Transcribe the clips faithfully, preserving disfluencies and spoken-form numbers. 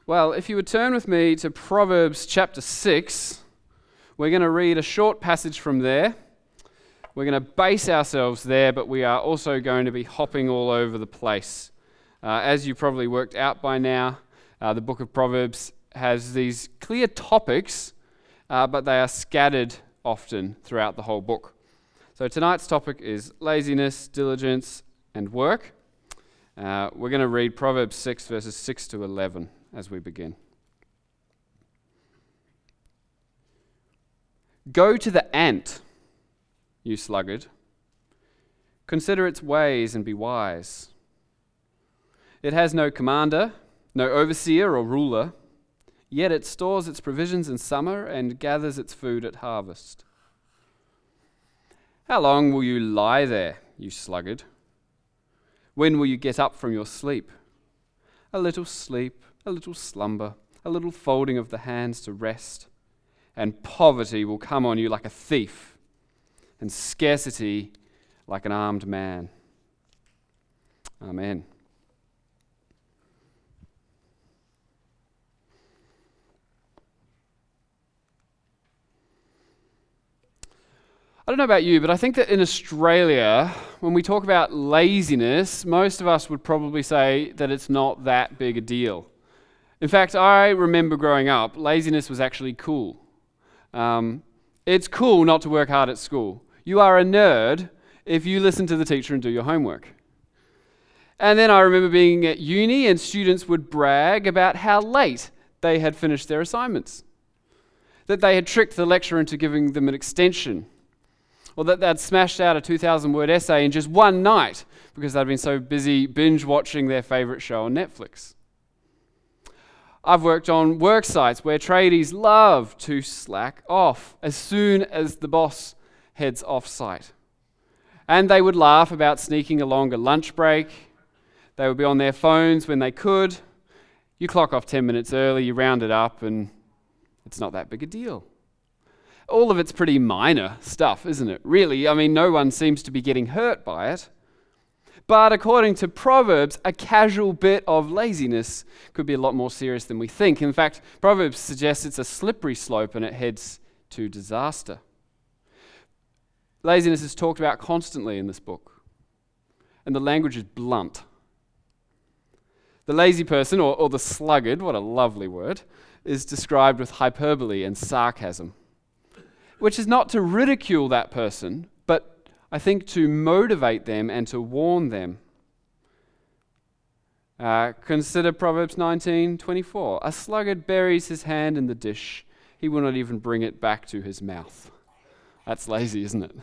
Well, if you would turn with me to Proverbs chapter six, we're going to read a short passage from there. We're going to base ourselves there, but we are also going to be hopping all over the place. Uh, as you probably worked out by now, uh, the book of Proverbs has these clear topics, uh, but they are scattered often throughout the whole book. So tonight's topic is laziness, diligence, and work. Uh, we're going to read Proverbs six, verses six to eleven as we begin. Go to the ant, you sluggard. Consider its ways and be wise. It has no commander, no overseer or ruler, yet it stores its provisions in summer and gathers its food at harvest. How long will you lie there, you sluggard? When will you get up from your sleep? A little sleep, a little slumber, a little folding of the hands to rest, and poverty will come on you like a thief, and scarcity like an armed man. Amen. I don't know about you, but I think that in Australia, when we talk about laziness, most of us would probably say that it's not that big a deal. In fact, I remember growing up, laziness was actually cool. Um, it's cool not to work hard at school. You are a nerd if you listen to the teacher and do your homework. And then I remember being at uni and students would brag about how late they had finished their assignments, that they had tricked the lecturer into giving them an extension, or that they'd smashed out a two thousand word essay in just one night because they'd been so busy binge watching their favourite show on Netflix. I've worked on work sites where tradies love to slack off as soon as the boss heads off site. And they would laugh about sneaking a longer lunch break. They would be on their phones when they could. You clock off ten minutes early, you round it up, and it's not that big a deal. All of it's pretty minor stuff, isn't it? Really, I mean, no one seems to be getting hurt by it. But according to Proverbs, a casual bit of laziness could be a lot more serious than we think. In fact, Proverbs suggests it's a slippery slope and it heads to disaster. Laziness is talked about constantly in this book, and the language is blunt. The lazy person, or, or the sluggard, what a lovely word, is described with hyperbole and sarcasm, which is not to ridicule that person, but I think to motivate them and to warn them. Uh, consider Proverbs nineteen twenty-four. A sluggard buries his hand in the dish. He will not even bring it back to his mouth. That's lazy, isn't it?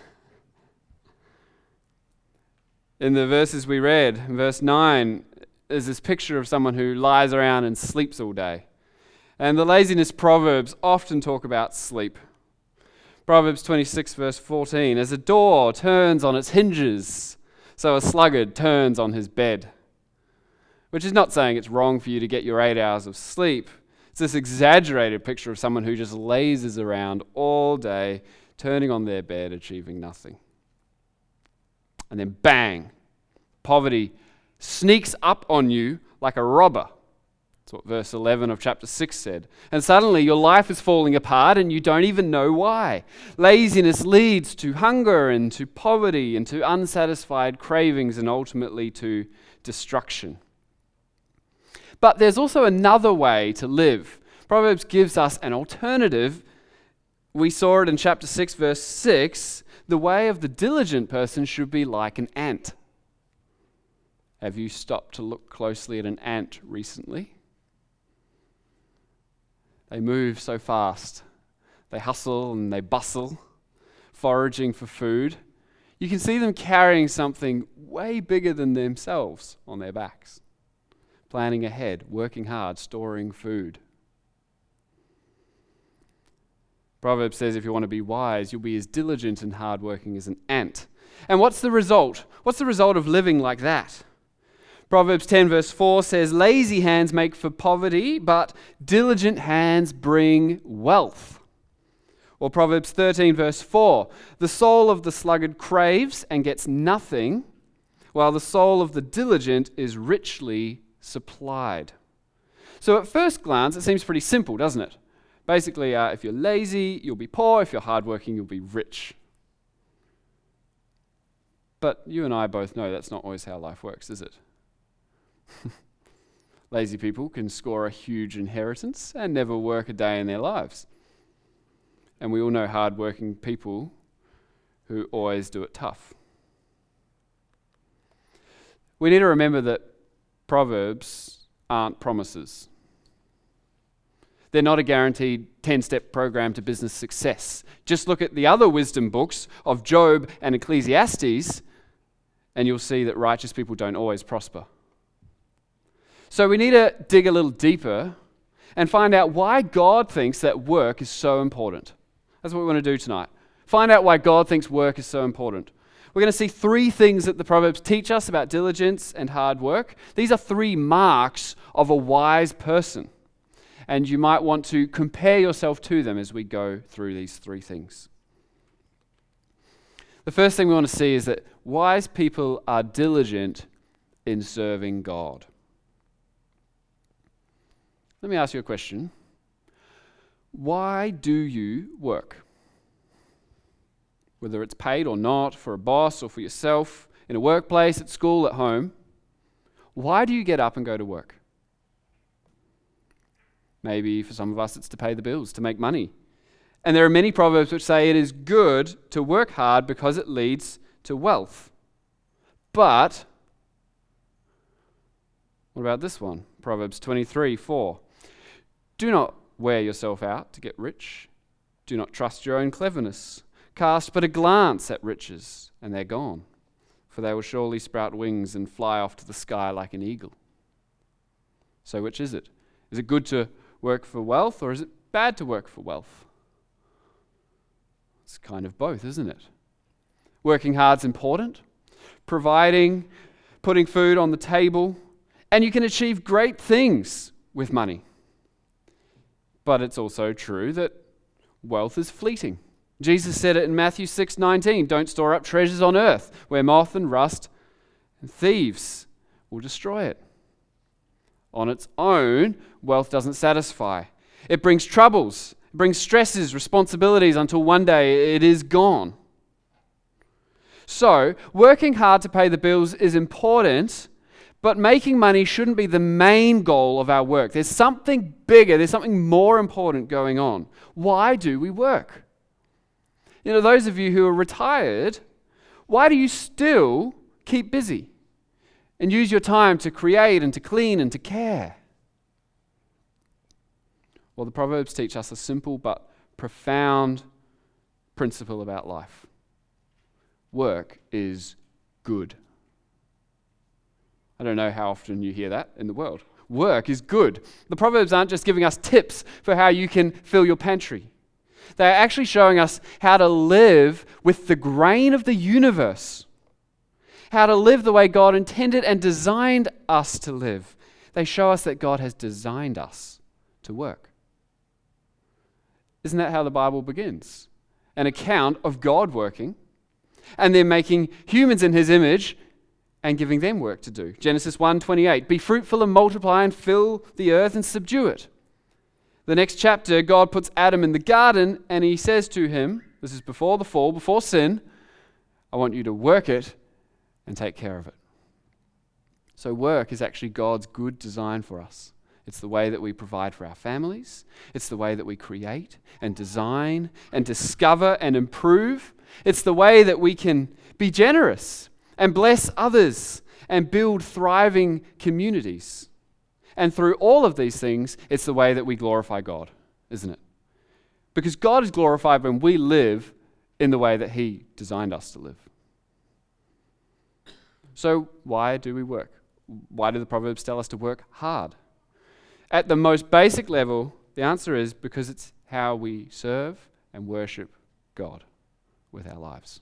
In the verses we read, in verse nine, there's this picture of someone who lies around and sleeps all day. And the laziness proverbs often talk about sleep. Proverbs twenty-six, verse fourteen, as a door turns on its hinges, so a sluggard turns on his bed. Which is not saying it's wrong for you to get your eight hours of sleep. It's this exaggerated picture of someone who just lazes around all day, turning on their bed, achieving nothing. And then bang, poverty sneaks up on you like a robber. That's what verse eleven of chapter six said. And suddenly your life is falling apart and you don't even know why. Laziness leads to hunger and to poverty and to unsatisfied cravings and ultimately to destruction. But there's also another way to live. Proverbs gives us an alternative. We saw it in chapter six, verse six. The way of the diligent person should be like an ant. Have you stopped to look closely at an ant recently? They move so fast. They hustle and they bustle, foraging for food. You can see them carrying something way bigger than themselves on their backs, planning ahead, working hard, storing food. Proverbs says if you want to be wise, you'll be as diligent and hardworking as an ant. And what's the result? What's the result of living like that? Proverbs ten verse four says, lazy hands make for poverty, but diligent hands bring wealth. Or Proverbs thirteen verse four, the soul of the sluggard craves and gets nothing, while the soul of the diligent is richly supplied. So at first glance, it seems pretty simple, doesn't it? Basically, uh, if you're lazy, you'll be poor. If you're hardworking, you'll be rich. But you and I both know that's not always how life works, is it? Lazy people can score a huge inheritance and never work a day in their lives. And we all know hardworking people who always do it tough. We need to remember that Proverbs aren't promises. They're not a guaranteed ten-step program to business success. Just look at the other wisdom books of Job and Ecclesiastes, and you'll see that righteous people don't always prosper. So we need to dig a little deeper and find out why God thinks that work is so important. That's what we want to do tonight. Find out why God thinks work is so important. We're going to see three things that the Proverbs teach us about diligence and hard work. These are three marks of a wise person. And you might want to compare yourself to them as we go through these three things. The first thing we want to see is that wise people are diligent in serving God. Let me ask you a question. Why do you work? Whether it's paid or not, for a boss or for yourself, in a workplace, at school, at home, why do you get up and go to work? Maybe for some of us it's to pay the bills, to make money. And there are many proverbs which say it is good to work hard because it leads to wealth. But, what about this one? Proverbs twenty-three four. Do not wear yourself out to get rich. Do not trust your own cleverness. Cast but a glance at riches, and they're gone. For they will surely sprout wings and fly off to the sky like an eagle. So which is it? Is it good to work for wealth, or is it bad to work for wealth? It's kind of both, isn't it? Working hard's important, providing, putting food on the table, and you can achieve great things with money. But it's also true that wealth is fleeting. Jesus said it in Matthew six nineteen, don't store up treasures on earth where moth and rust and thieves will destroy it. On its own, wealth doesn't satisfy. It brings troubles, it brings stresses, responsibilities until one day it is gone. So, working hard to pay the bills is important, but making money shouldn't be the main goal of our work. There's something bigger, there's something more important going on. Why do we work? You know, those of you who are retired, why do you still keep busy and use your time to create and to clean and to care? Well, the Proverbs teach us a simple but profound principle about life. Work is good. I don't know how often you hear that in the world. Work is good. The Proverbs aren't just giving us tips for how you can fill your pantry. They're actually showing us how to live with the grain of the universe, how to live the way God intended and designed us to live. They show us that God has designed us to work. Isn't that how the Bible begins? An account of God working, and then making humans in his image and giving them work to do. Genesis one twenty-eight, be fruitful and multiply and fill the earth and subdue it. The next chapter, God puts Adam in the garden and he says to him, this is before the fall, before sin, I want you to work it and take care of it. So work is actually God's good design for us. It's the way that we provide for our families. It's the way that we create and design and discover and improve. It's the way that we can be generous and bless others and build thriving communities. And through all of these things, it's the way that we glorify God, isn't it? Because God is glorified when we live in the way that he designed us to live. So why do we work? Why do the Proverbs tell us to work hard? At the most basic level, the answer is because it's how we serve and worship God with our lives.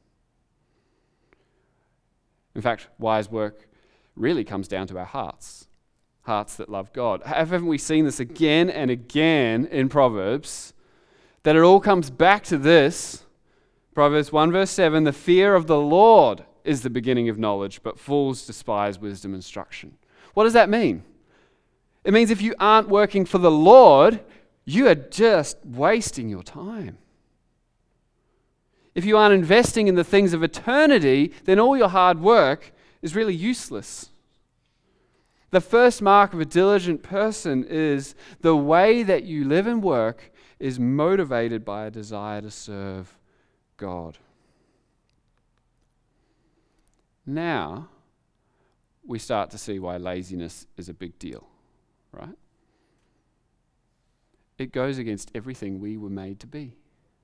In fact, wise work really comes down to our hearts. Hearts that love God. Haven't we seen this again and again in Proverbs? That it all comes back to this. Proverbs one verse seven, the fear of the Lord is the beginning of knowledge, but fools despise wisdom and instruction. What does that mean? It means if you aren't working for the Lord, you are just wasting your time. If you aren't investing in the things of eternity, then all your hard work is really useless. The first mark of a diligent person is the way that you live and work is motivated by a desire to serve God. Now, we start to see why laziness is a big deal, right? It goes against everything we were made to be.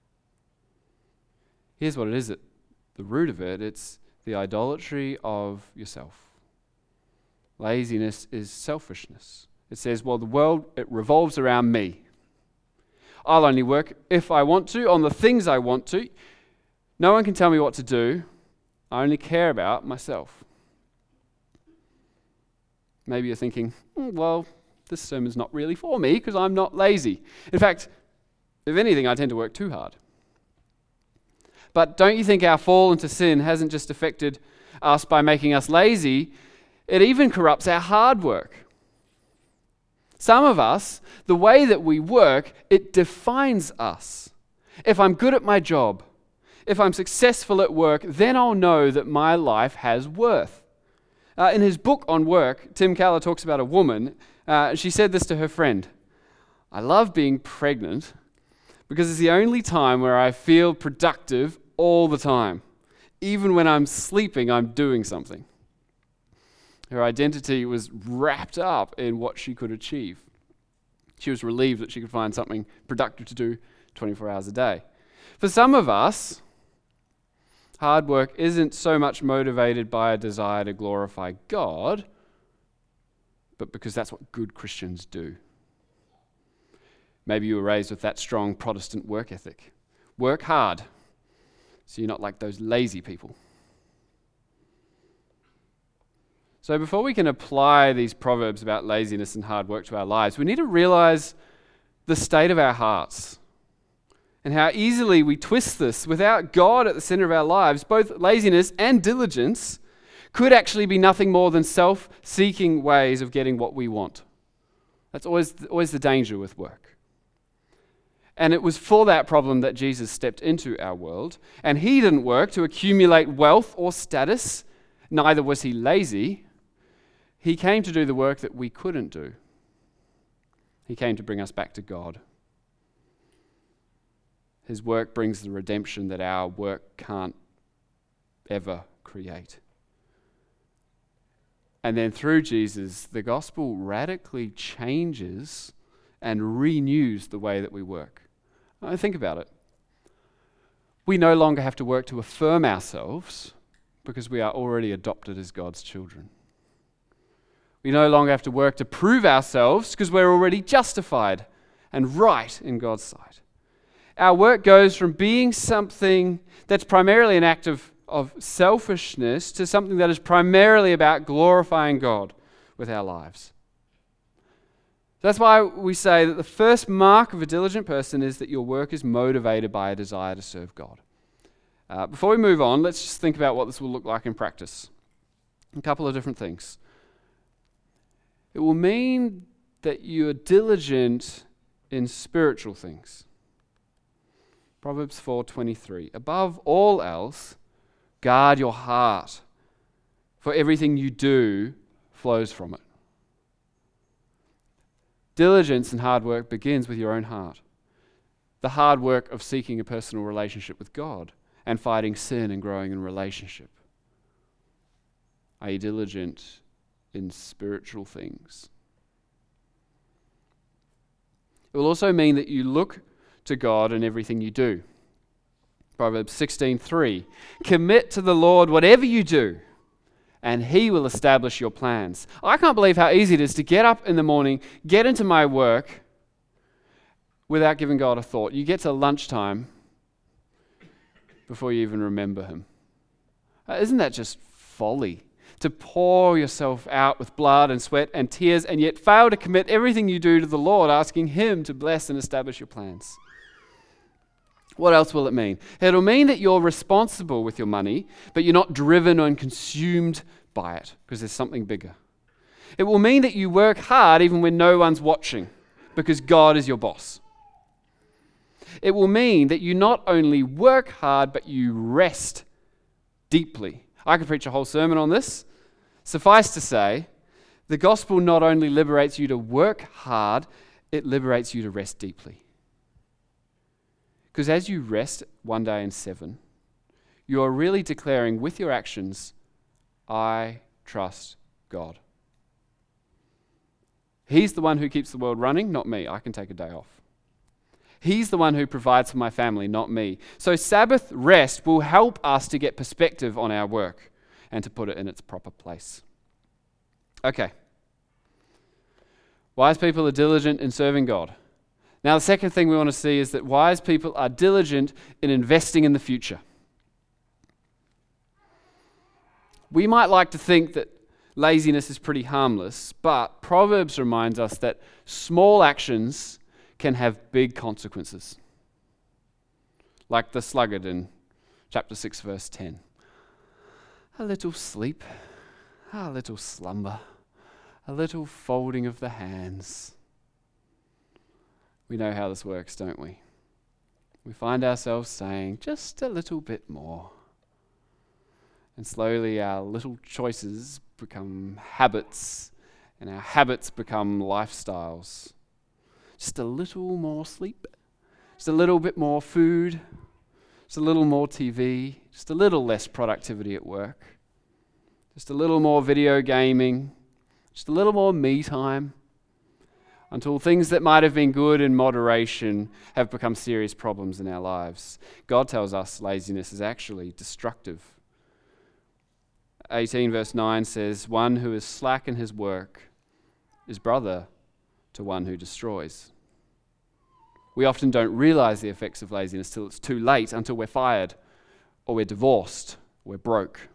Here's what it is at the root of it. It's the idolatry of yourself. Laziness is selfishness. It says, well, the world, it revolves around me. I'll only work if I want to, on the things I want to. No one can tell me what to do. I only care about myself. Maybe you're thinking, mm, well, this sermon's not really for me because I'm not lazy. In fact, if anything, I tend to work too hard. But don't you think our fall into sin hasn't just affected us by making us lazy? It even corrupts our hard work. Some of us, the way that we work, it defines us. If I'm good at my job, if I'm successful at work, then I'll know that my life has worth. Uh, in his book on work, Tim Keller talks about a woman. Uh, she said this to her friend. I love being pregnant because it's the only time where I feel productive all the time. Even when I'm sleeping, I'm doing something. Her identity was wrapped up in what she could achieve. She was relieved that she could find something productive to do twenty-four hours a day. For some of us, hard work isn't so much motivated by a desire to glorify God, but because that's what good Christians do. Maybe you were raised with that strong Protestant work ethic. Work hard, so you're not like those lazy people. So before we can apply these proverbs about laziness and hard work to our lives, we need to realize the state of our hearts and how easily we twist this. Without God at the center of our lives, both laziness and diligence could actually be nothing more than self-seeking ways of getting what we want. That's always, always the danger with work. And it was for that problem that Jesus stepped into our world. And he didn't work to accumulate wealth or status. Neither was he lazy. He came to do the work that we couldn't do. He came to bring us back to God. His work brings the redemption that our work can't ever create. And then through Jesus, the gospel radically changes and renews the way that we work. Now, think about it. We no longer have to work to affirm ourselves because we are already adopted as God's children. We no longer have to work to prove ourselves because we're already justified and right in God's sight. Our work goes from being something that's primarily an act of, of selfishness to something that is primarily about glorifying God with our lives. That's why we say that the first mark of a diligent person is that your work is motivated by a desire to serve God. Uh, before we move on, let's just think about what this will look like in practice. A couple of different things. It will mean that you are diligent in spiritual things. Proverbs four twenty-three. Above all else, guard your heart, for everything you do flows from it. Diligence and hard work begins with your own heart. The hard work of seeking a personal relationship with God and fighting sin and growing in relationship. Are you diligent in spiritual things? It will also mean that you look to God in everything you do. Proverbs sixteen three. Commit to the Lord whatever you do, and he will establish your plans. I can't believe how easy it is to get up in the morning, get into my work without giving God a thought. You get to lunchtime before you even remember him. Isn't that just folly? To pour yourself out with blood and sweat and tears and yet fail to commit everything you do to the Lord, asking him to bless and establish your plans. What else will it mean? It'll mean that you're responsible with your money, but you're not driven and consumed by it because there's something bigger. It will mean that you work hard even when no one's watching, because God is your boss. It will mean that you not only work hard, but you rest deeply. I could preach a whole sermon on this. Suffice to say, the gospel not only liberates you to work hard, it liberates you to rest deeply. Because as you rest one day in seven, you are really declaring with your actions, I trust God. He's the one who keeps the world running, not me. I can take a day off. He's the one who provides for my family, not me. So Sabbath rest will help us to get perspective on our work and to put it in its proper place. Okay. Wise people are diligent in serving God. Now, the second thing we want to see is that wise people are diligent in investing in the future. We might like to think that laziness is pretty harmless, but Proverbs reminds us that small actions can have big consequences. Like the sluggard in chapter six, verse ten. A little sleep, a little slumber, a little folding of the hands. We know how this works, don't we? We find ourselves saying, just a little bit more. And slowly our little choices become habits, and our habits become lifestyles. Just a little more sleep, just a little bit more food, just a little more T V, just a little less productivity at work, just a little more video gaming, just a little more me time, until things that might have been good in moderation have become serious problems in our lives. God tells us laziness is actually destructive. eighteen verse nine says, one who is slack in his work is brother to one who destroys. We often don't realize the effects of laziness till it's too late, until we're fired, or we're divorced, or we're broke.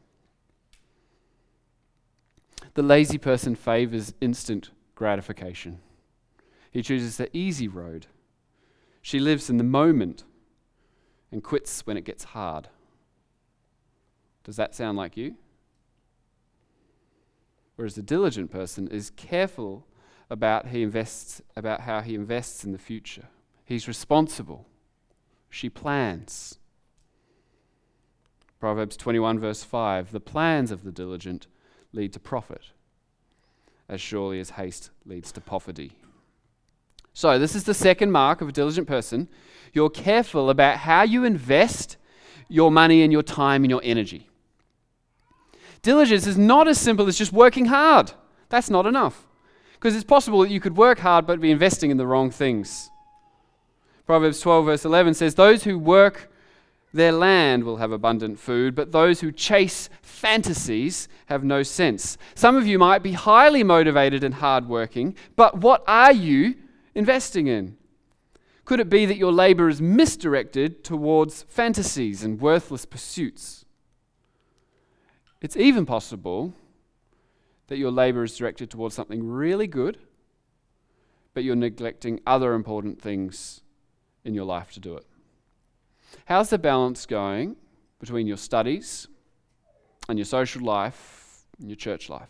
The lazy person favors instant gratification. He chooses the easy road. She lives in the moment and quits when it gets hard. Does that sound like you? Whereas the diligent person is careful about he invests about how he invests in the future. He's responsible. She plans. Proverbs twenty-one verse five, the plans of the diligent lead to profit, as surely as haste leads to poverty. So this is the second mark of a diligent person. You're careful about how you invest your money and your time and your energy. Diligence is not as simple as just working hard. That's not enough. Because it's possible that you could work hard but be investing in the wrong things. Proverbs twelve verse eleven says, those who work their land will have abundant food, but those who chase fantasies have no sense. Some of you might be highly motivated and hardworking, but what are you investing in? Could it be that your labor is misdirected towards fantasies and worthless pursuits? It's even possible that your labor is directed towards something really good, but you're neglecting other important things in your life to do it. How's the balance going between your studies and your social life and your church life?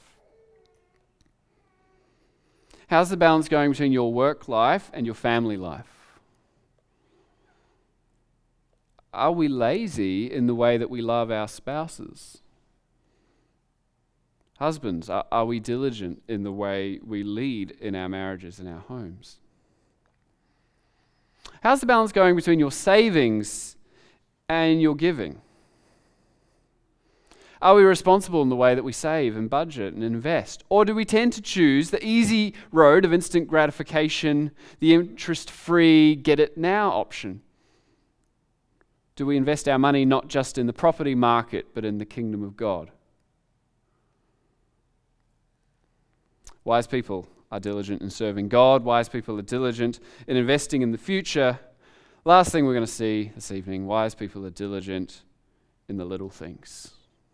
How's the balance going between your work life and your family life? Are we lazy in the way that we love our spouses? Husbands, are, are we diligent in the way we lead in our marriages and our homes? How's the balance going between your savings and your giving? Are we responsible in the way that we save and budget and invest? Or do we tend to choose the easy road of instant gratification, the interest-free, get-it-now option? Do we invest our money not just in the property market, but in the kingdom of God? Wise people are diligent in serving God. Wise people are diligent in investing in the future. Last thing we're going to see this evening, wise people are diligent in the little things.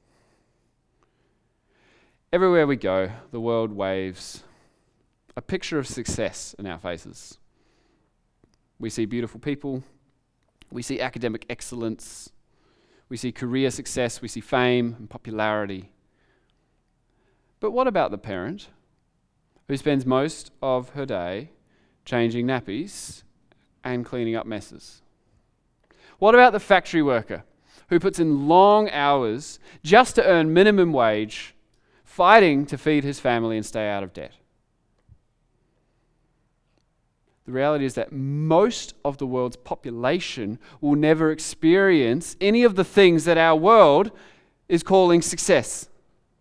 Everywhere we go, the world waves a picture of success in our faces. We see beautiful people. We see academic excellence. We see career success. We see fame and popularity. But what about the parent who spends most of her day changing nappies and cleaning up messes? What about the factory worker who puts in long hours just to earn minimum wage, fighting to feed his family and stay out of debt? The reality is that most of the world's population will never experience any of the things that our world is calling success.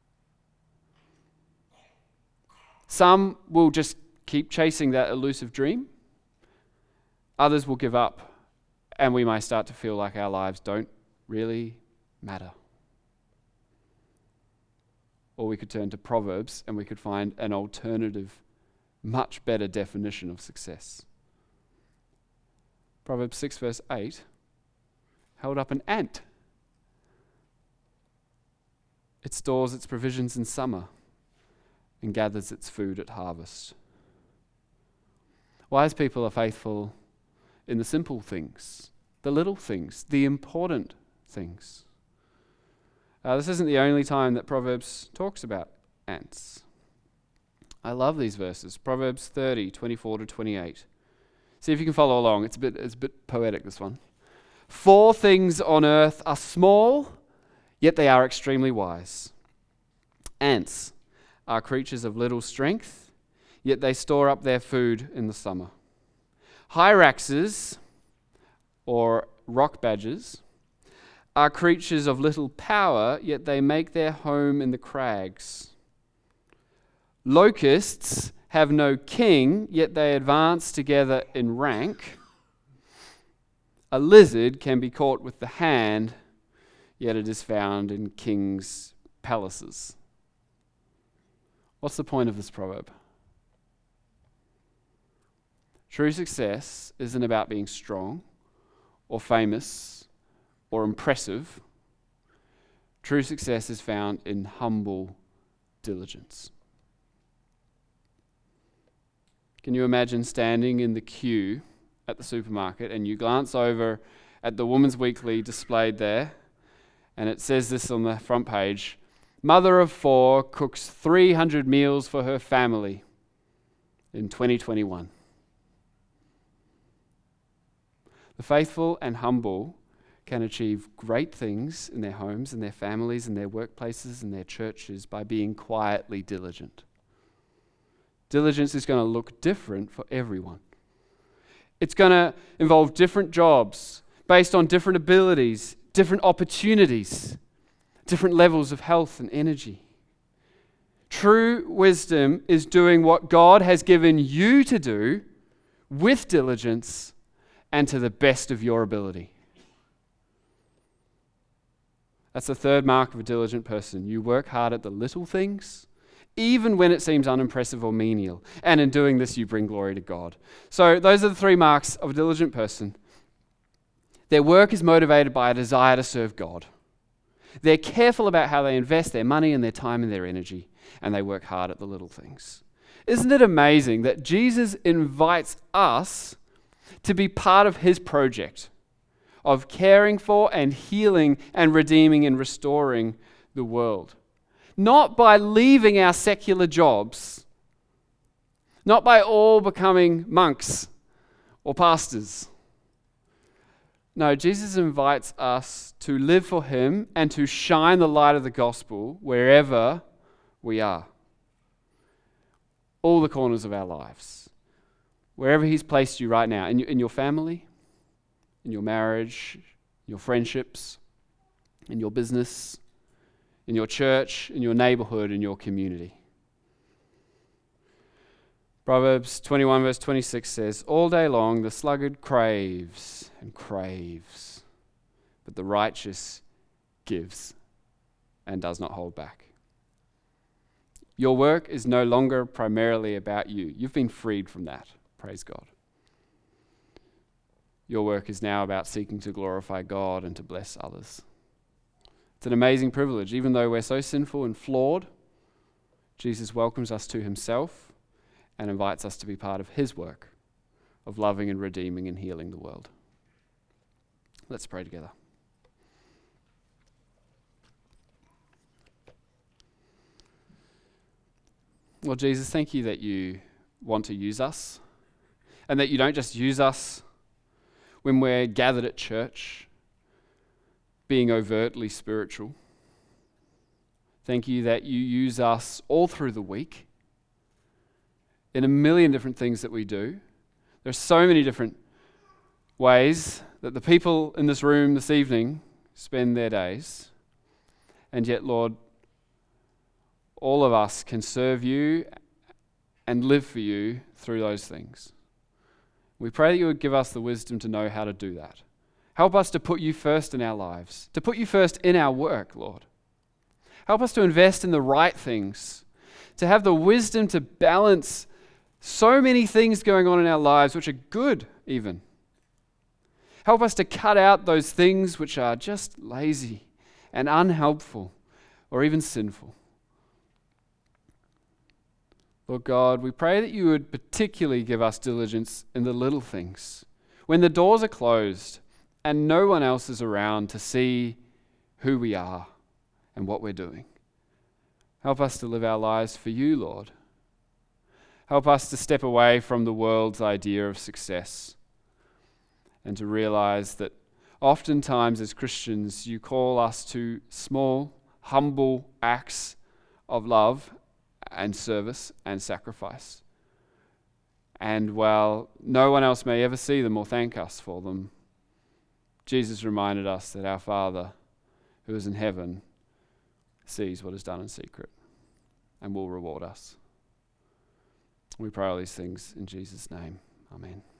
Some will just keep chasing that elusive dream. Others will give up, and we may start to feel like our lives don't really matter. Or we could turn to Proverbs and we could find an alternative, much better definition of success. Proverbs six verse eight held up an ant. It stores its provisions in summer and gathers its food at harvest. Wise people are faithful in the simple things, the little things, the important things. Uh, this isn't the only time that Proverbs talks about ants. I love these verses. Proverbs thirty, twenty-four to twenty-eight. See if you can follow along. It's a bit, it's a bit poetic, this one. Four things on earth are small, yet they are extremely wise. Ants are creatures of little strength, yet they store up their food in the summer. Hyraxes, or rock badgers, are creatures of little power, yet they make their home in the crags. Locusts have no king, yet they advance together in rank. A lizard can be caught with the hand, yet it is found in kings' palaces. What's the point of this proverb? True success isn't about being strong or famous or impressive. True success is found in humble diligence. Can you imagine standing in the queue at the supermarket and you glance over at the Woman's Weekly displayed there, and it says this on the front page: mother of four cooks three hundred meals for her family in twenty twenty-one. The faithful and humble can achieve great things in their homes, in their families, in their workplaces, in their churches by being quietly diligent. Diligence is going to look different for everyone. It's going to involve different jobs based on different abilities, different opportunities, different levels of health and energy. True wisdom is doing what God has given you to do with diligence and to the best of your ability. That's the third mark of a diligent person. You work hard at the little things, even when it seems unimpressive or menial. And in doing this, you bring glory to God. So those are the three marks of a diligent person. Their work is motivated by a desire to serve God. They're careful about how they invest their money and their time and their energy, and they work hard at the little things. Isn't it amazing that Jesus invites us to be part of his project of caring for and healing and redeeming and restoring the world? Not by leaving our secular jobs, not by all becoming monks or pastors. No, Jesus invites us to live for him and to shine the light of the gospel wherever we are. All the corners of our lives. Wherever he's placed you right now, in your, in your family, in your marriage, your friendships, in your business, in your church, in your neighborhood, in your community. Proverbs twenty-one verse twenty-six says, all day long the sluggard craves and craves, but the righteous gives and does not hold back. Your work is no longer primarily about you. You've been freed from that. Praise God. Your work is now about seeking to glorify God and to bless others. It's an amazing privilege. Even though we're so sinful and flawed, Jesus welcomes us to himself and invites us to be part of his work of loving and redeeming and healing the world. Let's pray together. Lord Jesus, thank you that you want to use us, and that you don't just use us when we're gathered at church, being overtly spiritual. Thank you that you use us all through the week in a million different things that we do. There are so many different ways that the people in this room this evening spend their days. And yet, Lord, all of us can serve you and live for you through those things. We pray that you would give us the wisdom to know how to do that. Help us to put you first in our lives, to put you first in our work, Lord. Help us to invest in the right things, to have the wisdom to balance so many things going on in our lives which are good even. Help us to cut out those things which are just lazy and unhelpful or even sinful. Lord God, we pray that you would particularly give us diligence in the little things. When the doors are closed and no one else is around to see who we are and what we're doing. Help us to live our lives for you, Lord. Help us to step away from the world's idea of success and to realize that oftentimes as Christians you call us to small, humble acts of love and service and sacrifice. And while no one else may ever see them or thank us for them, Jesus reminded us that our Father who is in heaven sees what is done in secret and will reward us. We pray all these things in Jesus' name. Amen.